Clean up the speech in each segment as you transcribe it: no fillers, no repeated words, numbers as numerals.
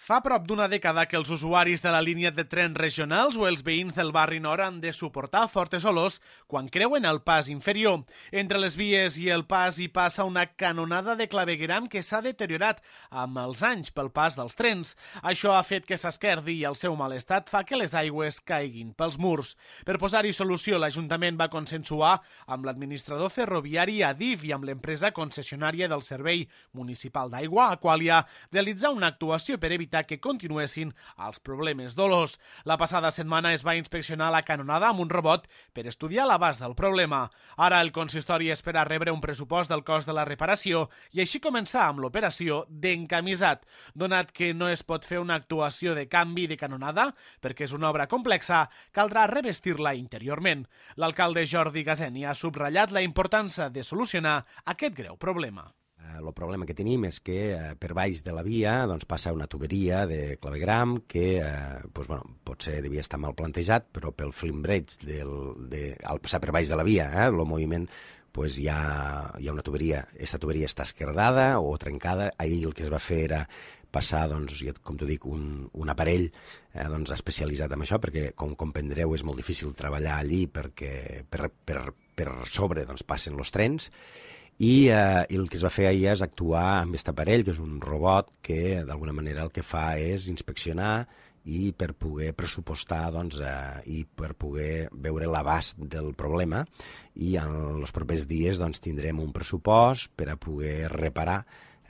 Fa prop d'una dècada que els usuaris de la línia de tren regionals o els veïns del barri nord han de suportar fortes olors quan creuen el pas inferior. Entre les vies i el pas hi passa una canonada de clavegueram que s'ha deteriorat amb els anys pel pas dels trens. Això ha fet que s'esquerdi i el seu mal estat fa que les aigües caiguin pels murs. Per posar-hi solució, l'Ajuntament va consensuar amb l'administrador ferroviari Adif i amb l'empresa concessionària del Servei Municipal d'Aigua, Aqualia, realitzar una actuació per evitar que continuessin els problemes d'olors. La passada setmana es va inspeccionar la canonada amb un robot per estudiar l'abast del problema. Ara el consistori espera rebre un pressupost del cost de la reparació i així començar amb l'operació d'encamisat. Donat que no es pot fer una actuació de canvi de canonada perquè és una obra complexa, caldrà revestir-la interiorment. L'alcalde Jordi Gazeni ha subratllat la importància de solucionar aquest greu problema. El problema que tenim és que per baix de la via passa una tuberia de clavegram que potser devia estar mal plantejat, però pel flimbraig al passar per baix de la via, el moviment, hi ha una tuberia. Aquesta tuberia està esquerdada o trencada. Ahir el que es va fer era passar, com t'ho dic, un aparell especialitzat en això, perquè, com comprendreu, és molt difícil treballar allí perquè per sobre passen els trens. I el que es va fer ahir és actuar amb aquest aparell, que és un robot que d'alguna manera el que fa és inspeccionar i per poder pressupostar i per poder veure l'abast del problema, i en els propers dies tindrem un pressupost per a poder reparar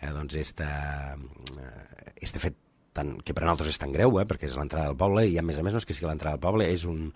este fet que per a nosaltres és tan greu, perquè és l'entrada del poble, i a més no és que sigui l'entrada del poble,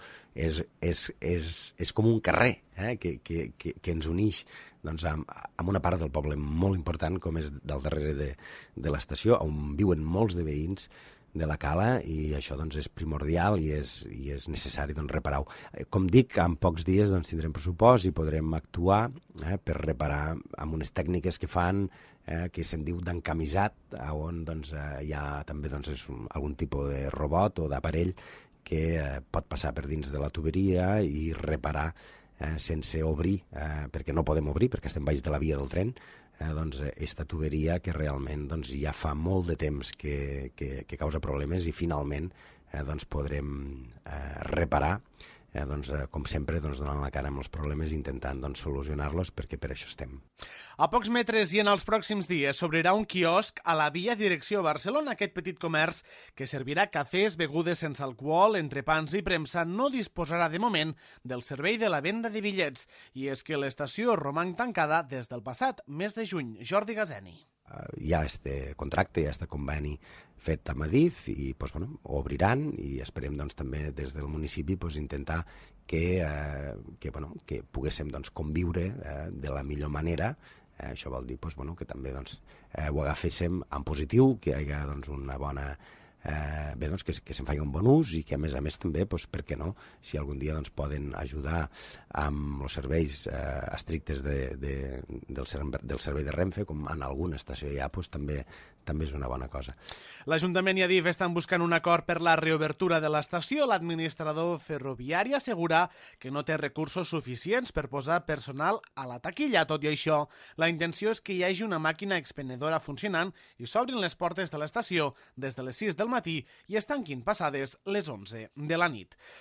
és com un carrer que ens uneix amb una part del poble molt important, com és del darrere de l'estació, on viuen molts de veïns de la cala, i això és primordial i és necessari reparar-ho. Com dic, en pocs dies tindrem pressupost i podrem actuar per reparar amb unes tècniques que fan que se'n diu d'encamisat, on hi ha també algun tipus de robot o d'aparell que pot passar per dins de la tuberia i reparar sense obrir, perquè no podem obrir, perquè estem baix de la via del tren, aquesta tuberia que realment ja fa molt de temps que causa problemes, i finalment podrem reparar, com sempre, donant la cara amb els problemes i intentant solucionar-los, perquè per això estem. A pocs metres i en els pròxims dies s'obrirà un quiosc a la via direcció Barcelona. Aquest petit comerç, que servirà cafès, begudes sense alcohol, entrepans i premsa, no disposarà de moment del servei de la venda de bitllets, i és que l'estació roman tancada des del passat mes de juny. Jordi Gazeni. Hi ha este contracte, hi ha este conveni fet amb Adif, i obriran, i esperem també des del municipi intentar que poguéssim conviure de la millor manera. Això vol dir que també ho agaféssim en positiu, que hi hagi una bona... que se'n faci un bon ús, i que a més també, per què no, si algun dia poden ajudar amb els serveis estrictes del servei de Renfe, com en alguna estació hi ha, també és una bona cosa. L'Ajuntament i Adif estan buscant un acord per la reobertura de l'estació. L'administrador ferroviari assegura que no té recursos suficients per posar personal a la taquilla. Tot i això, la intenció és que hi hagi una màquina expendedora funcionant i s'obrin les portes de l'estació des de les 6 del matí i es tanquin passades les 11 de la nit.